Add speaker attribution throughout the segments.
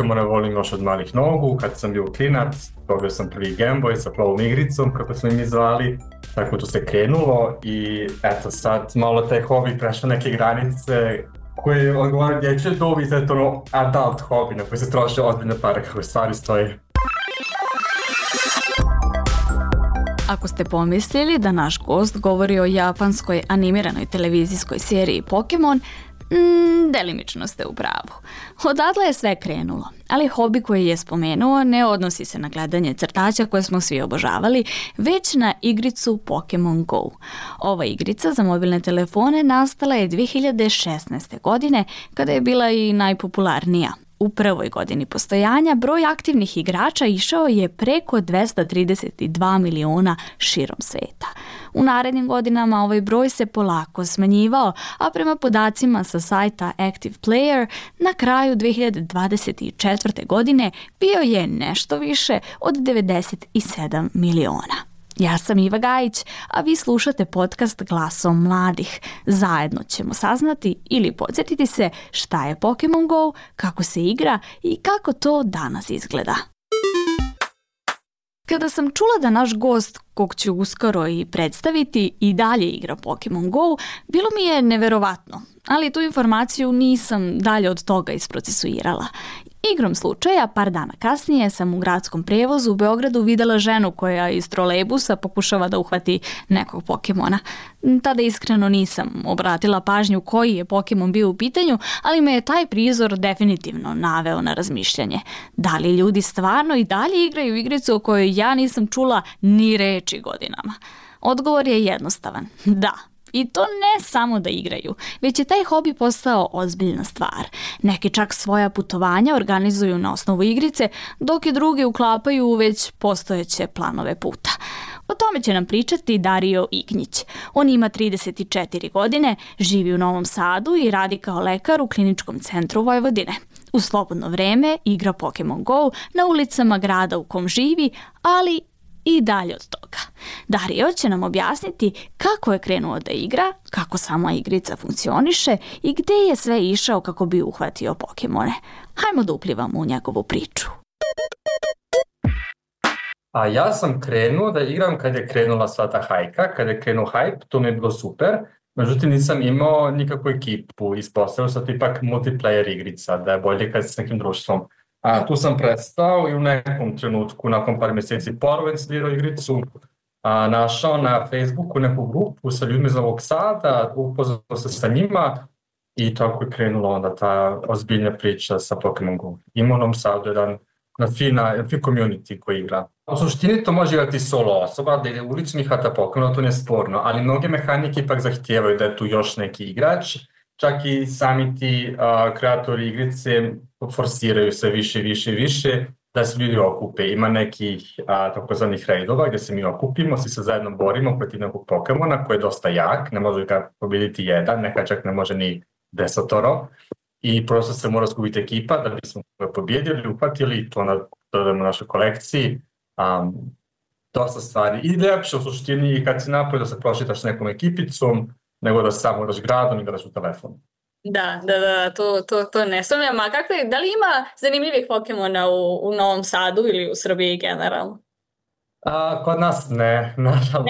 Speaker 1: Pokemone volim još od malih nogu, kad sam bio klinac, dobio sam prvi Game Boy sa plavom igricom, kako smo mi zvali, tako to se krenulo i eto sad malo taj hobi prešao neke granice koje odgovaraju dječje dobi, sad je to ono adult hobi na koji se troše ozbiljne pare kako stvari stoje.
Speaker 2: Ako ste pomislili da naš gost govori o japanskoj animiranoj televizijskoj seriji Pokemon, delimično ste u pravu. Odatle je sve krenulo, ali hobi koji je spomenuo ne odnosi se na gledanje crtaća koje smo svi obožavali, već na igricu Pokemon Go. Ova igrica za mobilne telefone nastala je 2016. godine, kada je bila i najpopularnija. U prvoj godini postojanja broj aktivnih igrača išao je preko 232 miliona širom sveta. U narednim godinama ovaj broj se polako smanjivao, a prema podacima sa sajta Active Player na kraju 2024. godine bio je nešto više od 97 miliona. Ja sam Iva Gajić, a vi slušate podcast Glasom mladih. Zajedno ćemo saznati ili podsjetiti se šta je Pokemon Go, kako se igra i kako to danas izgleda. Kada sam čula da naš gost, kog ću uskoro i predstaviti, i dalje igra Pokemon Go, bilo mi je neverovatno, ali tu informaciju nisam dalje od toga isprocesuirala. Igrom slučaja, par dana kasnije sam u gradskom prevozu u Beogradu videla ženu koja iz trolejbusa pokušava da uhvati nekog Pokemona. Tada iskreno nisam obratila pažnju koji je Pokemon bio u pitanju, ali me je taj prizor definitivno naveo na razmišljanje. Da li ljudi stvarno i dalje igraju igricu o kojoj ja nisam čula ni reči godinama? Odgovor je jednostavan. Da. I to ne samo da igraju, već je taj hobi postao ozbiljna stvar. Neki čak svoja putovanja organizuju na osnovu igrice, dok i drugi uklapaju u već postojeće planove puta. O tome će nam pričati Dario Ignjić. On ima 34 godine, živi u Novom Sadu i radi kao lekar u Kliničkom centru Vojvodine. U slobodno vreme igra Pokemon Go na ulicama grada u kom živi, ali i dalje od toga. Dario će nam objasniti kako je krenuo da igra, kako sama igrica funkcioniše i gde je sve išao kako bi uhvatio Pokemone. Hajmo da uplivamo u njegovu priču.
Speaker 1: A ja sam krenuo da igram kad je krenula sva ta hajka, kad je krenuo hype, to mi je bilo super. Međutim, nisam imao nikakvu ekipu, ispostavio sam to ipak multiplayer igrica, da je bolje kad s nekim društvom. A tu sam prestao i u nekom trenutku, nakon par mjeseci ponovo instalirao igricu, našao na Facebooku neku grupu sa ljudima iz Novog Sada, upoznao se sa njima i tako je krenula onda ta ozbiljna priča sa Pokemon Go. Ima u Novom Sadu jedan fin community koji igra. U suštini to može igrati solo osoba, da ide ulicu i hvata Pokemon, to nije sporno, ali mnoge mehanike ipak zahtijevaju da je tu još neki igrač. Čak i sami ti kreatori igrice forsiraju se više da se ljudi okupe. Ima nekih takozvanih raidova gdje se mi okupimo, svi se zajedno borimo protiv nekog Pokemona koji je dosta jak, ne može ga pobjediti jedan, neka čak ne može ni 10 i prosto se mora skupiti ekipa da bismo ga pobjedili, uhvatili i to dodamo našoj kolekciji. Dosta stvari. I ljepše u suštini kad si napolje da se prošitaš nekom ekipicom, nego da samo igraš gradom i igraš u telefonu.
Speaker 3: Da, to ne sumnjam. A da li ima zanimljivih Pokemona u Novom Sadu ili u Srbiji generalno?
Speaker 1: Kod nas ne, nažalost.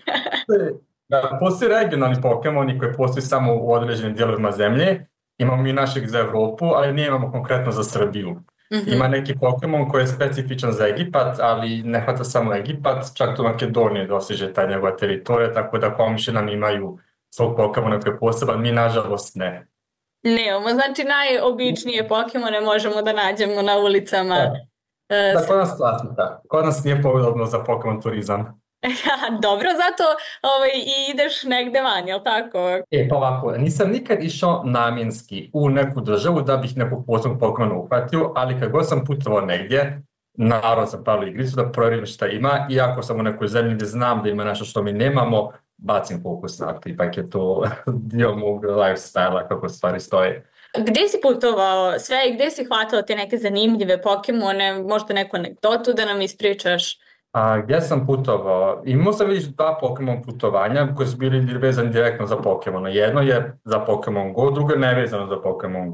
Speaker 1: Postoji regionalni Pokemoni koji postoji samo u određenim dijelovima zemlje. Imamo i našeg za Evropu, ali nije imamo konkretno za Srbiju. Mm-hmm. Ima neki Pokemon koji je specifičan za Egipat, ali ne hvata samo Egipat, čak do Makedonije dostiže ta njegova teritorija, tako da Komšije nam imaju svog Pokemona koji je poseban, mi nažalost ne.
Speaker 3: Nemamo, znači najobičnije Pokemone možemo da nađemo na ulicama.
Speaker 1: Da, kod nas klasnika. Kod nas nije podobno za Pokemon turizam.
Speaker 3: Dobro, zato i ideš negde van, jel tako?
Speaker 1: Pa ovako, nisam nikad išao namjenski u neku državu da bih nekog posebnog Pokemona uhvatio, ali kad god sam putovao negdje, naravno sam pravio igricu da provjerim šta ima, i ako sam u nekoj zemlji gdje znam da ima nešto što mi nemamo, bacim fokus na to, ipak je to dio mog lifestyle-a kako stvari stoje.
Speaker 3: Gdje si putovao sve i gdje si hvatao te neke zanimljive Pokemone, možda neku anegdotu da nam ispričaš?
Speaker 1: Gdje sam putovao? Imao sam već 2 Pokemon putovanja koji su bili vezani direktno za Pokemona. Jedno je za Pokemon Go, drugo je nevezano za Pokemon Go.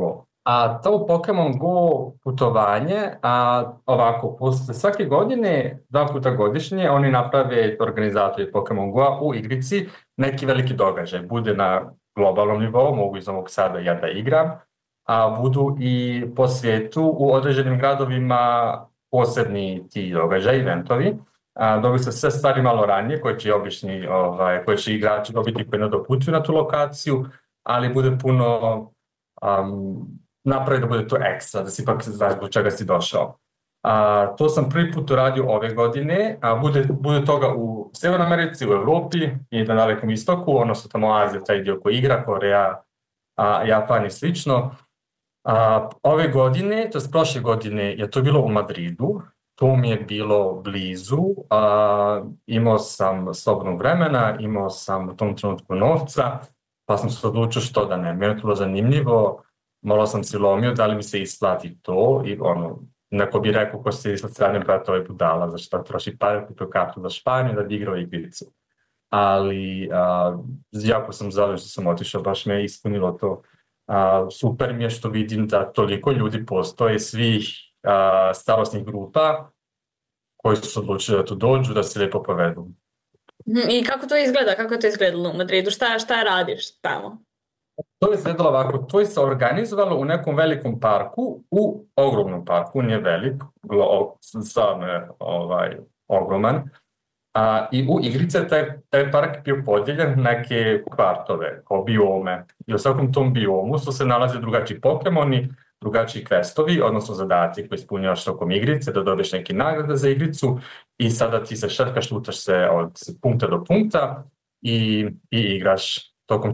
Speaker 1: A to Pokemon Go putovanje, ovako, posle svake godine, 2 puta godišnje, oni naprave organizatori Pokemon Go u igrici neki veliki događaj. Bude na globalnom nivou, mogu iz Novog Sada ja da igram, a budu i po svijetu u određenim gradovima posebni ti događaji, eventovi. Dobiju se sve stvari malo ranije koje će igrači dobiti koji ne doputuju na tu lokaciju, ali bude puno napravi da bude to ekstra, da si ipak znaš zbog čega si došao. To sam prvi put uradio ove godine, bude toga u Severnoj Americi, u Evropi i na Dalekom istoku, odnosno tamo Azija, taj dio koji igra, Koreja, Japan i slično. Ove godine, to je prošle godine, je to bilo u Madridu, to mi je bilo blizu, imao sam slobodnog vremena, imao sam u tom trenutku novca, pa sam se odlučio što da ne. Meni je to bilo zanimljivo, malo sam si lomio da li mi se isplati to i neko bi rekao ko se sa strane brata ovaj budala, zašto troši pare, kupio kartu za Španiju da bi igrao igricu. Ali jako sam zadovoljan što sam otišao, baš me je ispunilo to. Super mi je što vidim da toliko ljudi postoje, svih starosnih grupa koji su se odlučili da tu dođu, da se lijepo povedu.
Speaker 3: I kako to izgleda? Kako je to izgledalo u Madridu? Šta radiš tamo?
Speaker 1: To je izgledalo ovako, to je se organizovalo u nekom velikom parku, u ogromnom parku, nije velik, stvarno je ogroman. I u igrice taj park bio podijeljen neke kvartove, kao biome. I u svakom tom biomu su se nalaze drugačiji Pokemoni, drugačiji questovi, odnosno zadaci koji ispunjavaš tokom igrice, da dobiješ neke nagrade za igricu i sada ti se šetkaš, lutaš se od punkta do punkta i igraš. Tokom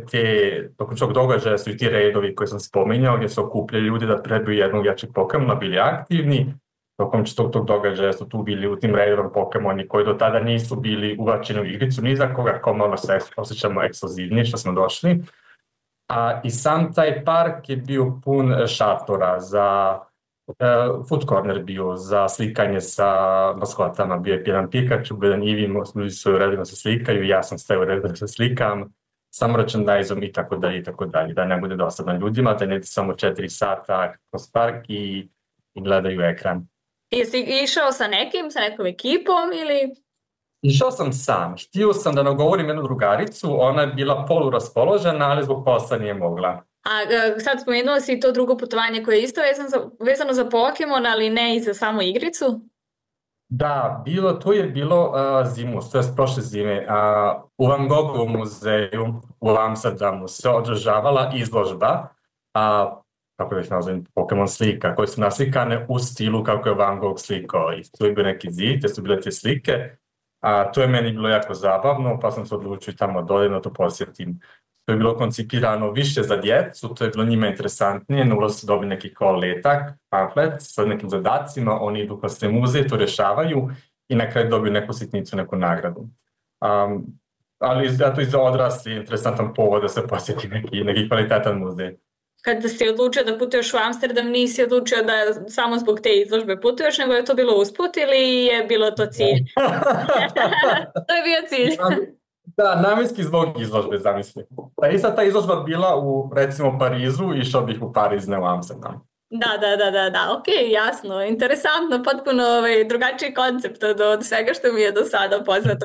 Speaker 1: tog događaja su i ti redovi koje sam spominjao, gdje su okupljali ljudi da trebaju jednog jačeg Pokemona, bili aktivni. Tokom tog događaja su tu bili u tim redovima Pokemoni koji do tada nisu bili uvačeni u igricu, ni za koga, kao malo se osjećamo ekskluzivnije što smo došli. I sam taj park je bio pun šatora za food corner bio, za slikanje sa maskotama. Bio je jedan Pikachu, bio jedan Eevee, ljudi su u redima se slikaju, ja sam stavio u redu da se slikam, sa merchandise-om i tako dalje, da ne bude dosadno ljudima, da ne ide samo 4 sata kroz park i gledaju ekran.
Speaker 3: Jesi išao sa nekom ekipom ili?
Speaker 1: Išao sam sam, htio sam da nagovorim jednu drugaricu, ona je bila poluraspoložena, ali zbog posla nije mogla.
Speaker 3: Sad spomenuo si to drugo putovanje koje je isto vezano za Pokemon, ali ne i za samu igricu?
Speaker 1: Da, to je bilo zimus, to je prošle zime. U Van Gogovom muzeju u Amsterdamu se održavala izložba, kako da ih nazovem, Pokemon slika, koje su naslikane u stilu kako je Van Gogh slikao. I tu je bio neki zid, gdje su bile te slike. To je meni bilo jako zabavno, pa sam se odlučio tamo dodatno to posjetim. To je bilo koncipirano više za djecu, to je bilo njima interesantnije, na ulazu su dobili neki kao letak, pamflet sa nekim zadacima, oni idu kroz te muzeje, to rješavaju i na kraju dobiju neku sitnicu, neku nagradu. Ali zato i za odrasli interesantan povod da se posjeti neki kvalitetan muzej.
Speaker 3: Kada si odlučio da putuješ u Amsterdam, nisi odlučio da samo zbog te izložbe putuješ, nego je to bilo usput ili je bilo to cilj? To je bio cilj.
Speaker 1: Da, namjenski zbog izložbe, zamisli. Ta izložba bila u, recimo, Parizu, išao bih u Pariz, ne u Amsterdam.
Speaker 3: Da, ok, jasno, interesantno, potpuno drugačiji koncept od svega što mi je do sada poznato.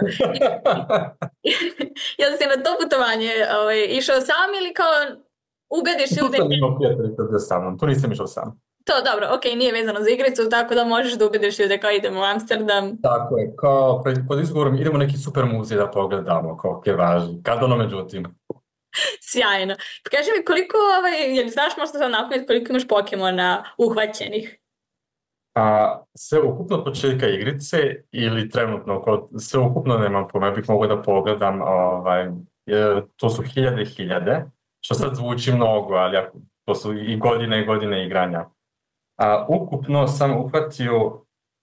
Speaker 3: Jel si na to putovanje išao sam ili kao ubediš ljude?
Speaker 1: Tu sam imao prijatelji koji bio sa mnom, tu nisam išao sam.
Speaker 3: To dobro, ok, nije vezano za igricu, tako da možeš da ubediš ljude kao idemo u Amsterdam.
Speaker 1: Tako je, kao pod izgovorom idemo neki super muzej da pogledamo, kao je važno, kad međutim.
Speaker 3: Sjajno. Kaži mi koliko, jel znaš možda sad napamet koliko imaš Pokemona uhvaćenih?
Speaker 1: Sve ukupno od početka igrice ili trenutno, sve ukupno nemam pojma, bih mogao da pogledam, to su hiljade, što sad zvuči mnogo, ali to su i godine igranja. Ukupno sam uhvatio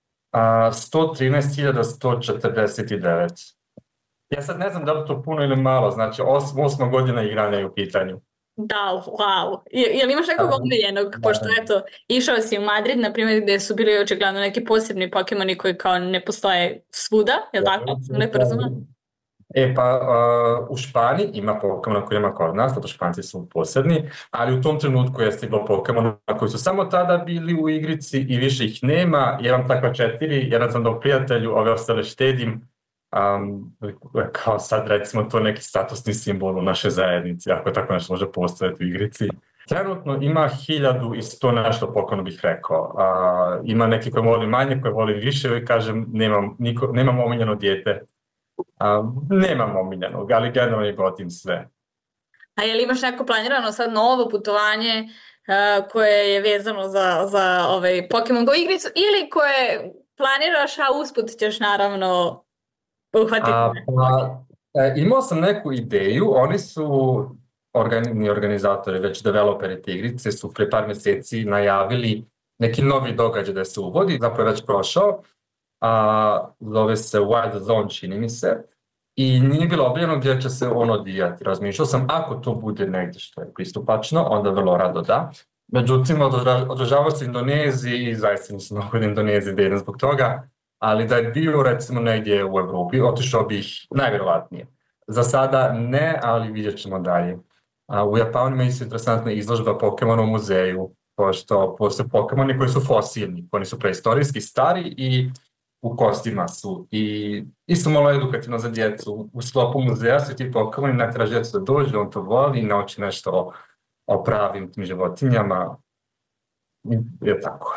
Speaker 1: 113.149. Ja sad ne znam da li to puno ili malo, znači 8 godina igranja je u pitanju.
Speaker 3: Da, wow. Jel imaš nekog omiljenog, pošto eto, išao si u Madrid, na primjer, gdje su bili očigledno neki posebni Pokemoni koji kao ne postoje svuda, jel tako? Sam lepo razumela?
Speaker 1: U Španiji ima Pokemona koji ima kod nas, zato Španci su posebni, ali u tom trenutku je stiglo Pokemona koji su samo tada bili u igrici i više ih nema. Imam takva 4, jedan sam dao prijatelju, ove ostale štedim. Kao sad recimo to neki statusni simbol u našoj zajednici, ako tako nešto može postojati u igrici. Trenutno ima 1100 nešto Pokemona bih rekao. Ima neki koji voli manje, koji voli više i kažem nemam omiljeno dijete. Nemam omiljenog, ali generalno je gotim sve.
Speaker 3: A je li imaš neko planirano sad novo putovanje koje je vezano za Pokemon Go igricu ili koje planiraš, a usput ćeš naravno uhvatiti?
Speaker 1: Imao sam neku ideju, oni su organizatori, već developeri te igrice su pre par mjeseci najavili neki novi događaj da se uvodi, zapravo je već prošao, zove se Wild Zone, čini mi se, i nije bilo objavljeno gdje će se on odvijati. Razmišljao sam, ako to bude negdje što je pristupačno, onda vrlo rado da. Međutim, održavao se Indoneziji i zaista nisam mogu da Indoneziji da idem zbog toga, ali da je bio recimo negdje u Evropi, otišao bih najvjerovatnije. Za sada ne, ali vidjet ćemo dalje. U Japanu ima isto interesantna izložba Pokemona u muzeju, pošto postoje Pokemoni koji su fosilni, oni su preistorijski stari i u kostima su. I isto malo edukativno za djecu. U sklopu muzeja su ti Pokemoni, natjeraš djecu da dođe, on to voli, nauči nešto o pravim tim životinjama. Je tako.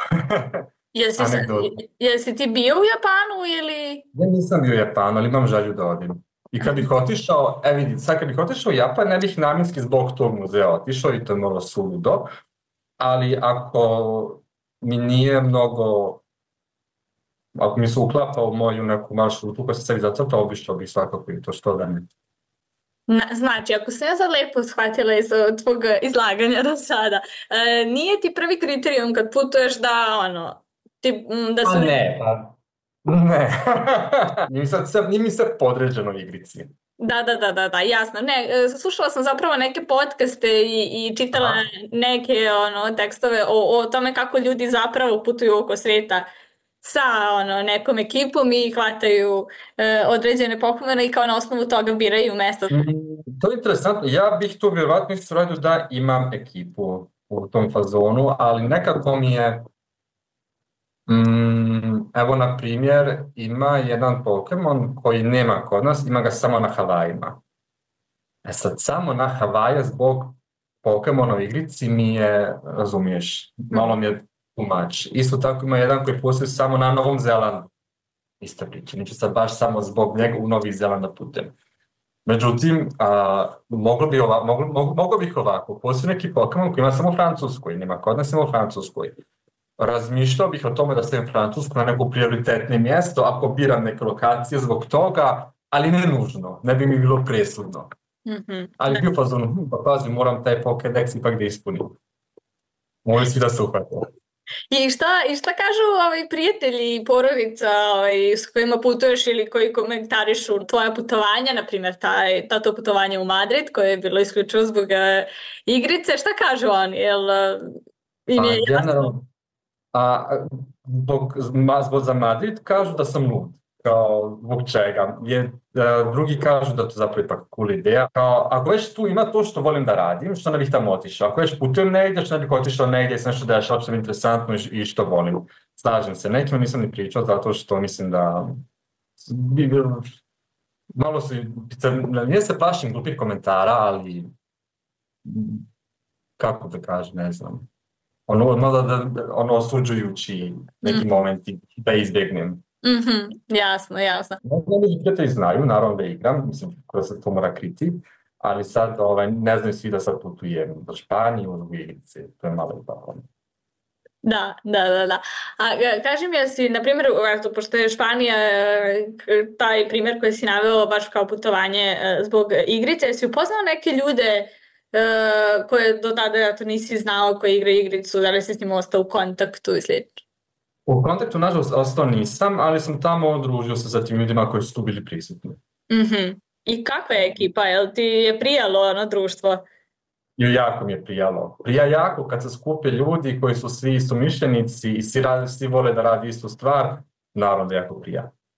Speaker 3: Jesi ti bio u Japanu ili?
Speaker 1: Ja nisam bio u Japanu, ali imam želju da odim. I kad bih otišao, sad kad bih otišao u Japan, ne bih namjenski zbog tog muzeja otišao i to je malo suludo, ali ako mi nije mnogo, ako mi se uklapa u moju neku maršrutu koja se sebi zacrtao, obišao bih svakako i to što da ne.
Speaker 3: Znači, ako sam ja sad lepo shvatila iz tvog izlaganja do sada, nije ti prvi kriterijum kad putuješ da su...
Speaker 1: Ne. Nije mi se podređeno igrici.
Speaker 3: Da, jasno. Ne, slušala sam zapravo neke podcaste i čitala neke tekstove o tome kako ljudi zapravo putuju oko svijeta sa nekom ekipom i hvataju određene Pokemone i kao na osnovu toga biraju mesto.
Speaker 1: To je interesantno. Ja bih to vjerovatno isto radio da imam ekipu u tom fazonu, ali nekako mi je... Evo, na primjer, ima jedan Pokemon koji nema kod nas, ima ga samo na Havajima. Sad, samo na Havaje zbog Pokemona u igrici mi je, razumiješ, malo mi je tumač. Isto tako ima jedan koji postoji samo na Novom Zelandu. Ista priča, neću sad baš samo zbog njega u Novi Zeland da putem. Međutim, moglo bih ovako, postoji neki Pokemon koji ima samo u Francuskoj, nema kod nas samo u Francuskoj. Razmišljao bih o tome da stavim Francusku na neko prioritetno mjesto ako biram neke lokacije zbog toga, ali ne nužno, ne bi mi bilo presudno. Ali bio fazon, pazi, moram taj Pokédex ipak da ispunim. Moji svi da se uhvate.
Speaker 3: I šta kažu prijatelji i porodica s kojima putuješ ili koji komentarišu tvoja putovanja, na primjer to putovanje u Madrid koje je bilo isključivo zbog igrice, šta kažu oni? Im je jasno?
Speaker 1: Zbog za Madrid kažu da sam lud, kao zbog čega. Drugi kažu da to zapravo ipak cool ideja. Kao, ako već tu ima to što volim da radim, što ne bih tamo otišao. Ako već putujem negdje, što ne bih otišao negdje, se nešto dešava što je interesantno i što volim. Slažem se, nekima nisam ni pričao zato što mislim da malo su, nije se plašim glupih komentara, ali kako da kažem, ne znam. Osuđujući neki momenti da izbjegnem.
Speaker 3: Jasno.
Speaker 1: Neki prijatelji znaju, naravno da igram, mislim da se to mora kriti, ali sad ne znaju svi da sad putujem do Španije, u igrice, to je malo zabavno.
Speaker 3: Da. A kaži mi, jesi, na primjer, pošto je Španija taj primjer koji si naveo baš kao putovanje zbog igrice, jesi upoznao neke ljude koje do tada to nisi znao koji igra igricu, da li si s njim ostao u kontaktu i slično?
Speaker 1: U kontaktu, nažalost, ostao nisam, ali sam tamo družio se sa tim ljudima koji su tu bili prisutni.
Speaker 3: I kakva je ekipa? Jel ti je prijalo društvo?
Speaker 1: Jako mi je prijalo. Prija jako kad se skupe ljudi koji su svi istomišljenici i svi vole da radi istu stvar, naravno da jako prija.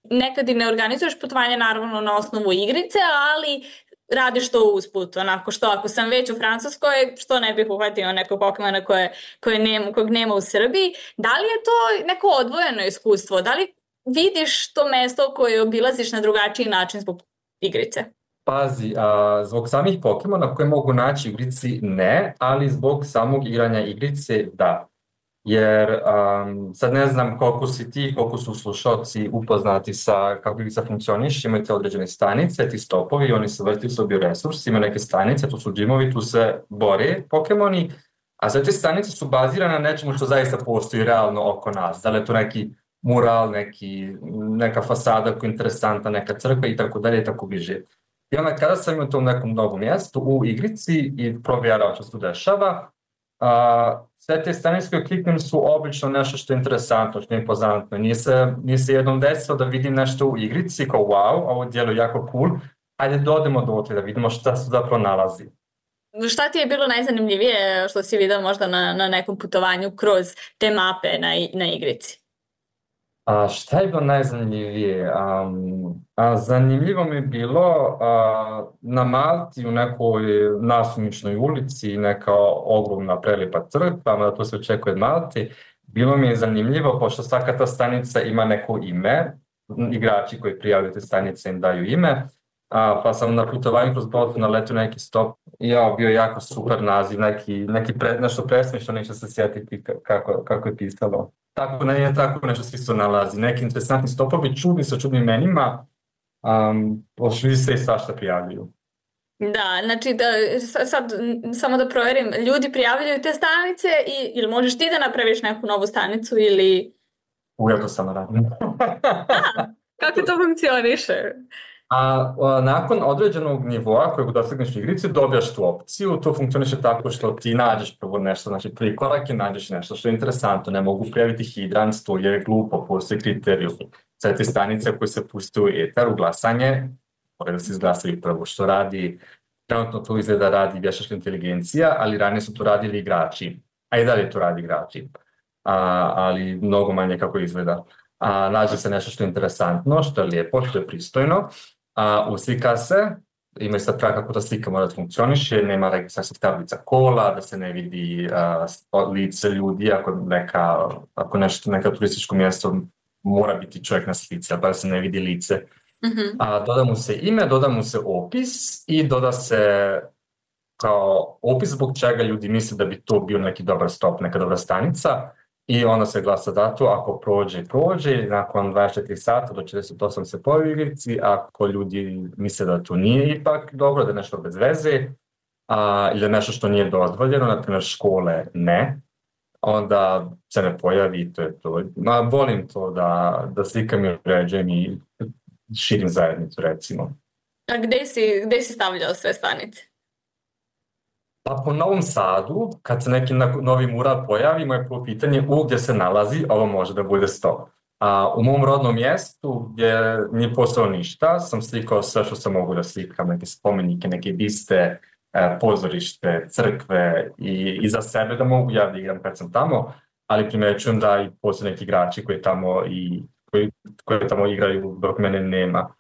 Speaker 3: nekad i ne organizuješ putovanje naravno na osnovu igrice, ali radiš to usput, onako što ako sam već u Francuskoj, što ne bih uhvatio nekog Pokemona kojeg nema u Srbiji. Da li je to neko odvojeno iskustvo? Da li vidiš to mesto koje obilaziš na drugačiji način zbog igrice?
Speaker 1: Pazi, zbog samih Pokemona koje mogu naći u igrici ne, ali zbog samog igranja igrice da. Jer sad ne znam koliko si ti, koliko su slušalci upoznati sa kako igrica funkcioniš, imate određene stanice, ti stopovi, oni se vrti su bioresursi, ima neke stanice, tu su džimovi, tu se bore Pokemoni, a sve te stanice su bazirane na nečemu što zaista postoji realno oko nas. Da li je to neki mural, neka fasada koja je interesantna, neka crkva i tako dalje i tako bliže. I onda kada sam imao to u nekom novom mjestu u igrici i provjerao što se tu dešava, sve te stanice koje kliknem su obično nešto što je interesantno, što je impozantno. Nije se jednom desilo da vidim nešto u igrici kao wow, ovo djeluje jako cool, ajde dodemo dotle da vidimo šta se zapravo nalazi.
Speaker 3: Šta ti je bilo najzanimljivije što si vidio možda na nekom putovanju kroz te mape na igrici?
Speaker 1: Šta je bilo najzanimljivije? Zanimljivo mi je bilo na Malti u nekoj nasumičnoj ulici, neka ogromna prelijepa crkva, da to se očekuje od Malti. Bilo mi je zanimljivo, pošto svaka ta stanica ima neko ime, igrači koji prijavljaju te stanice im daju ime, pa sam na putovanju kroz Baltu naletio neki stop i bio jako super naziv, nešto presmišno, neću se sjetiti kako je pisalo. Tako nešto svi se nalazi. Neki interesantni stopovi, čudni sa čudnim imenima, pošli se i svašta prijavljuju.
Speaker 3: Da, znači sad samo da provjerim, ljudi prijavljuju te stanice ili možeš ti da napraviš neku novu stanicu ili...
Speaker 1: Ja to samo radim.
Speaker 3: Kako to funkcioniše?
Speaker 1: Nakon određenog nivoa kojeg dostigneš u igrici, dobijaš tu opciju. To funkcioniše tako što ti nađeš prvo nešto, znači prvi korak je nađeš nešto što je interesantno. Ne mogu prijaviti hidrant, to je glupo, postoji kriterijum. Sve te stanice koje se puste u etar, u glasanje, mora da se izglasaju prvo što radi. Trenutno to izgleda radi vještačka inteligencija, ali ranije su to radili igrači. A i dalje to radi igrači. Ali mnogo manje kako izgleda. Nađe se nešto što je interesantno, što je lijepo, što je pristojno. Uslika se, ima sad prav kako ta slika mora da funkcioniše, nema registracijskih tablica kola, da se ne vidi lice ljudi, ako neka turističko mjesto mora biti čovjek na slici, ali da se ne vidi lice. Mm-hmm. Doda mu se ime, doda mu se opis i doda se kao opis zbog čega ljudi misle da bi to bio neki dobar stop, neka dobra stanica. I onda se glasa dato, ako prođe, nakon 24 sata do 48 se pojavi u igrici, ako ljudi misle da to nije ipak dobro, da je nešto bez veze, ili da je nešto što nije dozvoljeno, na primjer škole ne, onda se ne pojavi i to je to. Volim to da slikam i uređujem i širim zajednicu, recimo.
Speaker 3: A gde si stavljao sve stanice?
Speaker 1: Pa po Novom Sadu, kad se neki novi mural pojavi, moje prvo pitanje gdje se nalazi, ovo može da bude stop. U mom rodnom mjestu, gdje nije postalo ništa, sam slikao sve što sam mogu da slikam, neke spomenike, neke biste, pozorište, crkve i za sebe da mogu ja da igram kad sam tamo, ali primećujem da i postoje neki igrači koji tamo igraju dok mene nema.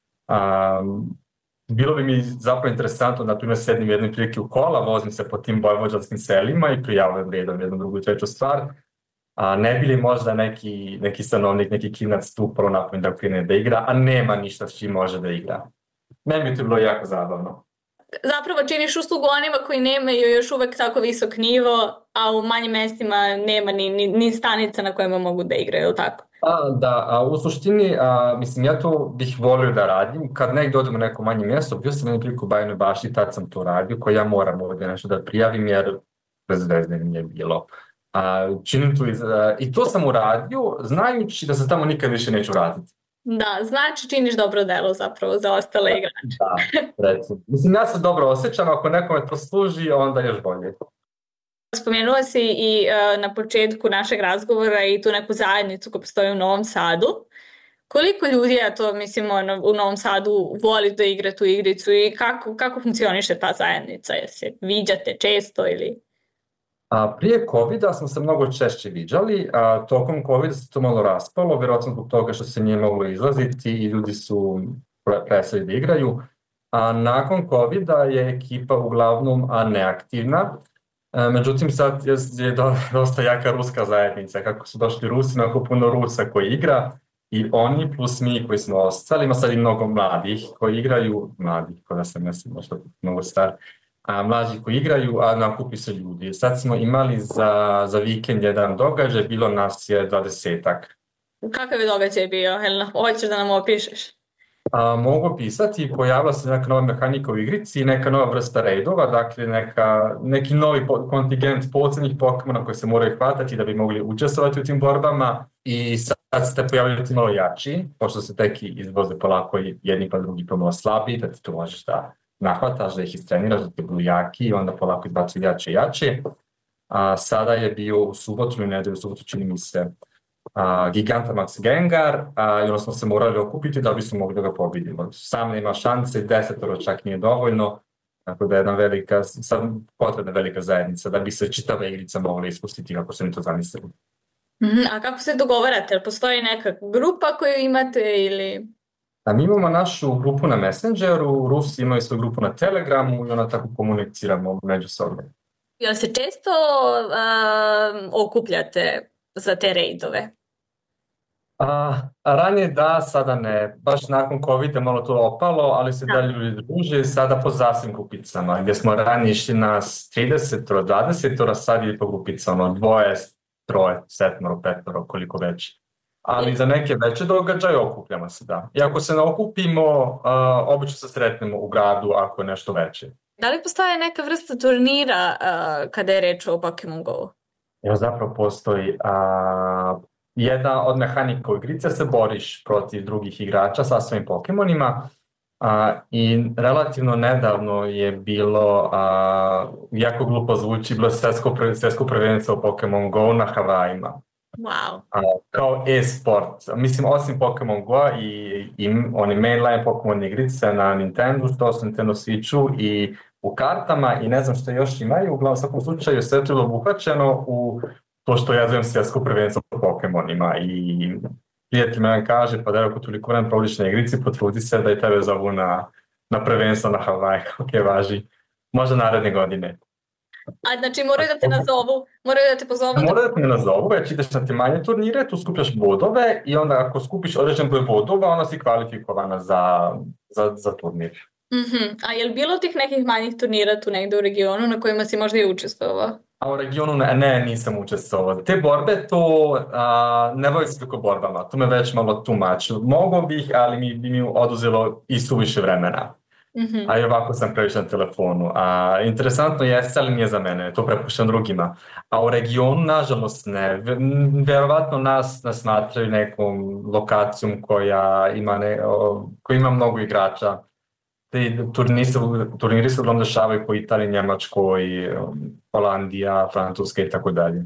Speaker 1: Bilo bi mi zapravo interesantno, na primjer, sedim jedne prilike u kola, vozim se po tim vojvođanskim selima i prijavljam redom jednu, drugu i treću stvar. Ne bi li možda neki stanovnik, neki klinac tu prvo napravim da krene da igra, a nema ništa s čim može da igra. Meni bi to bilo jako zabavno.
Speaker 3: Zapravo činiš uslugu onima koji nemaju još uvek tako visok nivo, a u manjim mestima nema ni stanica na kojima mogu da igraju, ili tako?
Speaker 1: Da, u suštini, mislim, ja to bih volio da radim. Kad negdje odem u neko manje mjesto, bio sam jednu priliku u Bajinoj Bašti, tad sam to radio, koji ja moram ovdje nešto da prijavim, jer bez veze nije bilo. Činim to i to sam uradio, znajući da se tamo nikad više neću vratiti.
Speaker 3: Da, znači činiš dobro delo zapravo za ostale igrače.
Speaker 1: Da, recimo. Mislim, ja se dobro osjećam, ako nekome to služi, onda još bolje.
Speaker 3: Spomenula si i na početku našeg razgovora i tu neku zajednicu koja postoji u Novom Sadu. Koliko ljudi, a to mislimo u Novom Sadu, voli da igra tu igricu i kako funkcioniše ta zajednica? Jel se viđate često ili...
Speaker 1: Prije COVID-a smo se mnogo češće viđali, a tokom COVID-a se to malo raspalo, vjerojatno zbog toga što se nije moglo izlaziti i ljudi su prestali da igraju. A nakon COVID-a je ekipa uglavnom neaktivna. Međutim, sad je dosta jaka ruska zajednica. Kako su došli Rusi, jako puno Rusa koji igra i oni plus mi koji smo ostali. Ima sad i mnogo mladih koji igraju, mladih, kada sam mislim možda mnogo star, mlađi koji igraju, a nakupi se ljudi. Sad smo imali za vikend jedan događaj, bilo nas je 20-ak.
Speaker 3: Kakav je događaj bio? Hoćeš da nam opišeš?
Speaker 1: Mogu pisati, pojavila se neka nova mehanika u igrici, neka nova vrsta raidova, dakle neki novi kontingent posebnih Pokemona koji se moraju hvatati da bi mogli učestvovati u tim borbama i sad ste pojavili ti malo jači, pošto se tek izvoze polako jedni pa drugi pomalo slabi, da ti to možeš da nahvataš, da ih istreniraš, da ti budu jaki i onda polako izbacuju jače i jače. Sada je bio u subotu i nedelju, u subotu čini mi se, Gigantamax Gengar i onda smo se morali okupiti da bismo mogli da ga pobedimo. Sam nema šanse, 10 čak nije dovoljno, tako da je potrebna velika zajednica da bi se čitava igrica mogla ispustiti kako se mi to zamislili.
Speaker 3: A kako se dogovarate? Postoji neka grupa koju imate ili...
Speaker 1: Mi imamo našu grupu na Messengeru, Rusi imaju svoju grupu na Telegramu i onda tako komuniciramo međusobno.
Speaker 3: Jel se često okupljate za te rejdove?
Speaker 1: Ranije da, sada ne. Baš nakon COVID-a malo to opalo, ali se dalje ljudi druže sada po zasebnim grupicama. Gdje smo ranije išli nas 30, 20, sad je po grupicama 2, 3, 7, 5, koliko već. Ali za neke veće događaje okupljamo se, da. I ako se ne okupimo, obično se sretnemo u gradu ako je nešto veće.
Speaker 3: Da li postoje neka vrsta turnira kada je reč o Pokemon Go?
Speaker 1: Evo zapravo postoji jedna od mehanika u igrice, se boriš protiv drugih igrača sa svojim Pokemonima i relativno nedavno je bilo, jako glupo zvuči, bilo svjetsko prvenstvo u Pokemon Go na Havajima.
Speaker 3: Wow.
Speaker 1: Kao e-sport. Mislim, osim Pokemon Go i oni mainline Pokemon igrice na Nintendo, što su Nintendo Switchu i u kartama i ne znam što još imaju, uglavnom u svakom slučaju sve to je obuhvaćeno u to što ja zovem svjetsko prvenstvo po Pokemonima i prijatelj me kaže, pa da ako toliko vremena provodiš na igrici, potrudi se da i tebe zovu na prvenstvo na Hawaii, ok, važi, možda naredne godine.
Speaker 3: Znači moraju da te nazovu, moraju da te pozovu?
Speaker 1: Moraju da te nazovu, već ideš na te manje turnire, tu skupljaš bodove i onda ako skupiš određen broj bodova, onda si kvalifikovana za turnir.
Speaker 3: A je li bilo tih nekih manjih turnira tu negdje u regionu na kojima si možda i učestvovao?
Speaker 1: A u regionu ne, nisam učestvovao. Te borbe to ne bavim se toliko borbama, to me već malo tumačilo. Mogao bih, ali bi mi oduzelo i suviše vremena. A i ovako sam previše na telefonu. Interesantno jeste, ali nije za mene, to prepuštam drugima. A u regionu, nažalost, ne. Verovatno nas smatraju nekom lokacijom koja ima mnogo igrača. Te turniri se uglavnom dešavaju po Italiji, Njemačkoj, Holandija, Francuska i tako dalje.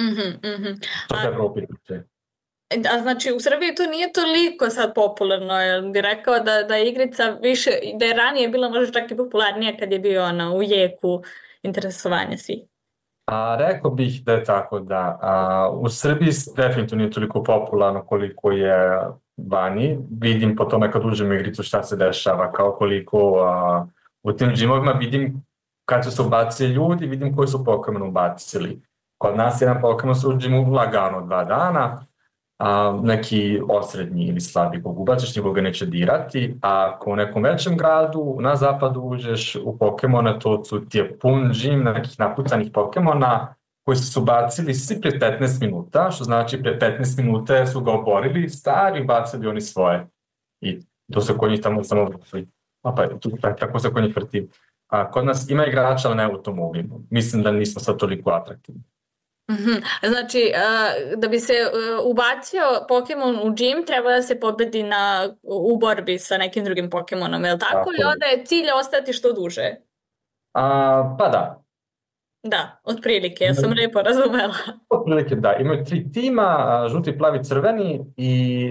Speaker 1: To se Evropi tiče.
Speaker 3: A znači u Srbiji to nije toliko sad popularno, jer bi rekao da je igrica više, da je ranije bila možda čak i popularnija kad je bio u jeku interesovanja svih.
Speaker 1: Rekao bih da je tako, da. U Srbiji definitivno nije toliko popularno koliko je vani. Vidim po tome kad uđem u igricu šta se dešava, kao koliko u tim džimovima vidim kad su se ubacili ljudi, vidim koji su Pokemon ubacili. Kod nas jedan Pokemon se u džimu lagano 2 dana, neki osrednji ili slabi kog ubaciš, nikoga neće dirati, a ako u nekom većem gradu na zapadu uđeš u Pokemona, to su ti je pun džim nekih napucanih Pokemona koji su se ubacili svi pre 15 minuta, što znači pre 15 minuta su ga oborili, stari ubacili oni svoje. I to se kod njih tamo samo vrti. Tako se kod njih vrti. Kod nas ima igrača, ali ne u tom obimu. Mislim da nismo sad toliko atraktivni.
Speaker 3: Znači, da bi se ubacio Pokemon u džim, treba da se pobedi u borbi sa nekim drugim Pokemonom, je li tako? I onda je cilj ostati što duže?
Speaker 1: Pa da.
Speaker 3: Da, otprilike, ja sam lijepo razumela.
Speaker 1: Otprilike da, imaju 3 tima, žuti, plavi, crveni i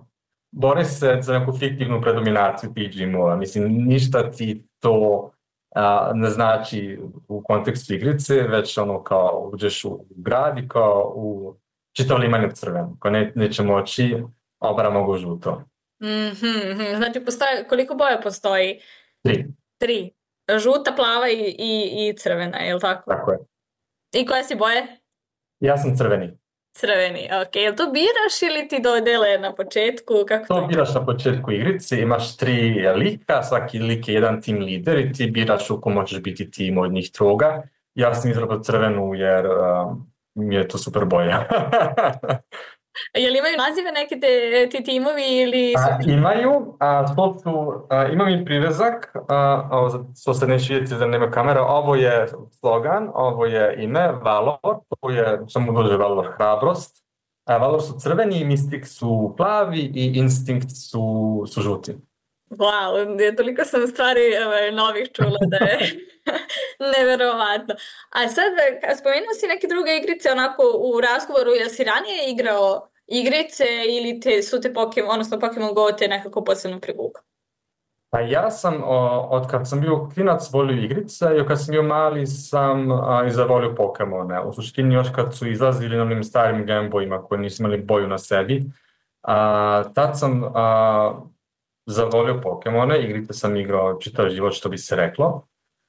Speaker 1: bore se za neku fiktivnu predominaciju tih džimova. Mislim, ništa ti to ne znači u kontekstu igrice, već ono kao uđeš u grad i kao u čitav liman je crven, ko neće moći, obara mogu žuto.
Speaker 3: Znači, koliko boja postoji? 3. Žuta, plava i crvena, je li tako?
Speaker 1: Tako je.
Speaker 3: I koje si boje?
Speaker 1: Ja sam crveni.
Speaker 3: Crveni, ok. Jel to biraš ili ti dodele na početku? Kako
Speaker 1: to biraš na početku igrice, imaš 3 lika, svaki lik je jedan tim lider i ti biraš u ko možeš biti tim od njih 3. Ja sam izabrao crvenu jer mi je to super boja.
Speaker 3: Jel imaju nazive neke ti timovi ili...
Speaker 1: Imaju, imam i privezak, to se neće vidjeti da nema kamera, ovo je slogan, ovo je ime, Valor, to je, samo dođe Valor, hrabrost. Valor su crveni, Mystic su plavi i Instinct su žuti.
Speaker 3: Wow, toliko sam stvari novih čula da je neverovatno. A sad, spomenuo si neke druge igrice onako u razgovoru, jel si ranije igrao igrice ili su te Pokemon Go te nekako posebno privukao?
Speaker 1: Pa ja sam, od kad sam bio klinac, volio igrice i kad sam bio mali sam i zavolio Pokemone. U suštini još kad su izlazili na onim starim Game Boyima koji nisu imali boju na sebi, tad sam zavolio Pokemone, igrice sam igrao čitav život što bi se reklo.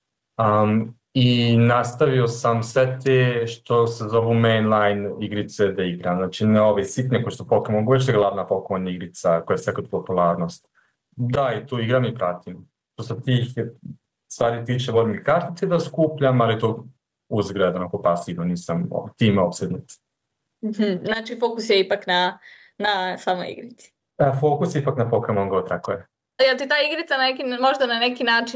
Speaker 1: I nastavio sam sve te što se zovu mainline igrice da igram. Znači ne ove sitne koje su Pokemon Go, već je glavna Pokemon igrica koja je sekund popularnost. Da, i tu igram i pratim. Što se tih stvari tiče, volim i kartice da skupljam, ali to uzgled, onako pasivno, nisam time opsednut.
Speaker 3: Znači fokus je ipak na samoj igrici.
Speaker 1: Fokus je ipak na Pokemon Go, tako je.
Speaker 3: Jel ti ta igrica možda na neki način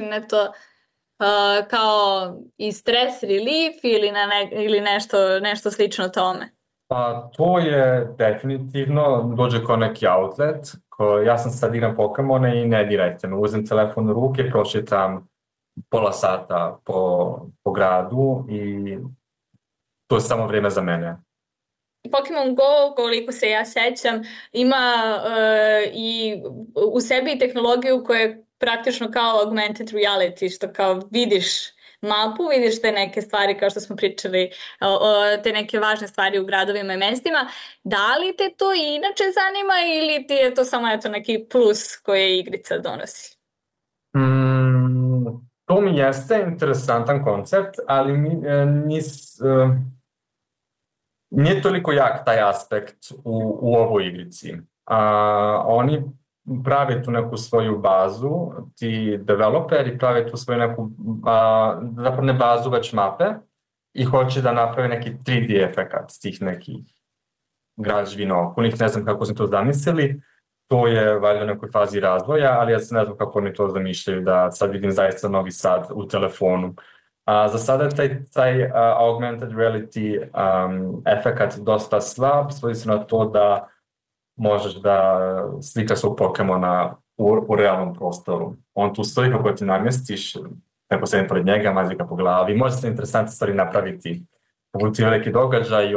Speaker 3: kao i stress relief ili nešto slično tome?
Speaker 1: Pa to je definitivno, dođe kao neki outlet. Ja sam sad igram Pokemone i ne dirajte me. Uzem telefon u ruke, prošetam pola sata po gradu i to je samo vrijeme za mene.
Speaker 3: Pokemon Go, koliko se ja sećam, ima i u sebi tehnologiju koja je praktično kao augmented reality, što kao vidiš mapu, vidiš te neke stvari kao što smo pričali, te neke važne stvari u gradovima i mestima. Da li te to inače zanima ili ti je to samo neki plus koje igrica donosi?
Speaker 1: To mi jeste interesantan koncept, ali nije toliko jak taj aspekt u ovoj igrici. Oni prave tu neku svoju bazu, ti developeri prave tu svoju neku, zapravo ne bazu, već mape i hoće da naprave neki 3D efekat tih nekih građevina okolnih, ne znam kako su to zamislili, to je valjda u nekoj fazi razvoja, ali ja se ne znam kako oni to zamišljaju, da sad vidim zaista Novi Sad u telefonu. Za sada je taj augmented reality efekat dosta slab, svodi se na to da možeš da slikaš svog Pokemona u realnom prostoru. On tu stoji kako ti namjestiš, neko sedim pored njega, mazi ga po glavi. Može se interesantne stvari napraviti. Povuti veliki događaj i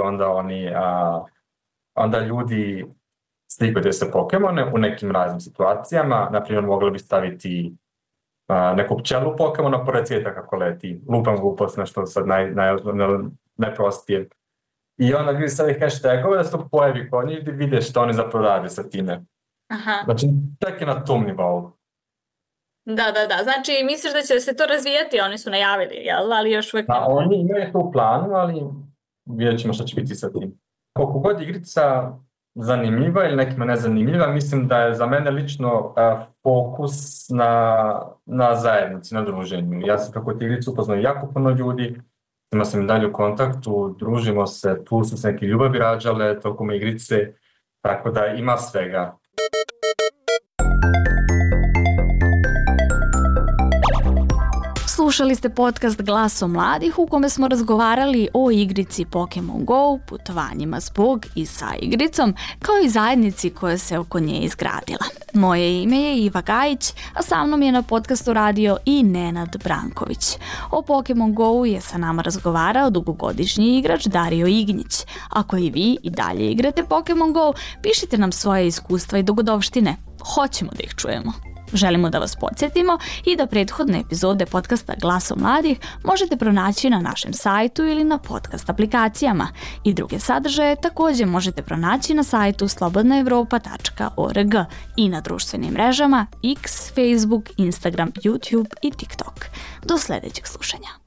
Speaker 1: onda ljudi slikaju se Pokemone u nekim raznim situacijama. Naprimjer, mogli bi staviti neku pčelu Pokemona pored cvijeta kako leti. Lupam glupost, nešto sad najprostije. I onda ljudi stavih hashtagove da se to pojavi kod njih i vide što oni zapravo rade sa time.
Speaker 3: Aha.
Speaker 1: Znači, tek je na tom nivou.
Speaker 3: Da. Znači, misliš da će se to razvijati? Oni su najavili, jel? Ali još uvijek...
Speaker 1: Pa oni imaju to u planu, ali vidjet ćemo što će biti sa tim. Koliko god igrica zanimljiva ili nekima nezanimljiva, mislim da je za mene lično fokus na zajednici, na druženju. Ja sam kako ti igricu upoznao jako puno ljudi, ima sam i dalje u kontaktu, družimo se, tu su se neke ljubavi rađale tokom igrice, tako da ima svega.
Speaker 2: Slušali ste podcast Glaso mladih u kome smo razgovarali o igrici Pokemon Go, putovanjima zbog i sa igricom, kao i zajednici koja se oko nje izgradila. Moje ime je Iva Gajić, a sa mnom je na podcastu radio i Nenad Branković. O Pokemon Go je sa nama razgovarao dugogodišnji igrač Dario Ignjić. Ako i vi i dalje igrate Pokemon Go, pišite nam svoje iskustva i dogodovštine. Hoćemo da ih čujemo. Želimo da vas podsjetimo i da prethodne epizode podcasta Glasom mladih možete pronaći na našem sajtu ili na podcast aplikacijama i druge sadržaje također možete pronaći na sajtu slobodnaevropa.org i na društvenim mrežama X, Facebook, Instagram, YouTube i TikTok. Do sljedećeg slušanja.